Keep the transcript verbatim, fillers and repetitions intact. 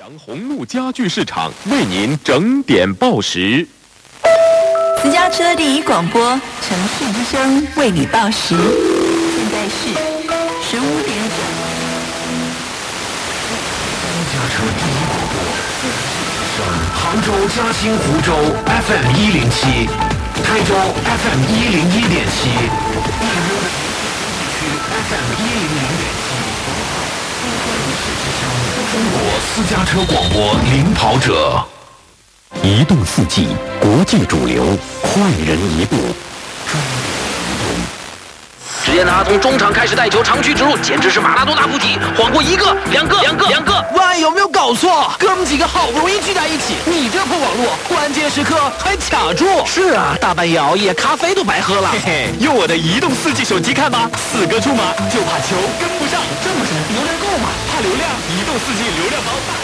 红路家具市场为您整点报时。 私家车第一广播，城市之声为你报时。现在是十五点整。 私家车第一广播，省杭州、嘉兴、湖州 F M 一零七，台州 F M 一零一点七，地区 F M 一零零点七。中国私家车广播领跑者， 移动四 G， 国际主流，快人一步。 只见他从中场开始带球长驱直入，简直是马拉多纳不敌，晃过一个、两个、两个、两个。 喂，有没有搞错？哥们几个好不容易聚在一起，你这破网络，关键时刻还卡住。是啊，大半夜熬夜，咖啡都白喝了。 嘿嘿，用我的移动四 G 手机看吧，四个数码就怕球跟不上。 这么神，流量够吗？ 怕流量，移动四 G 流量包。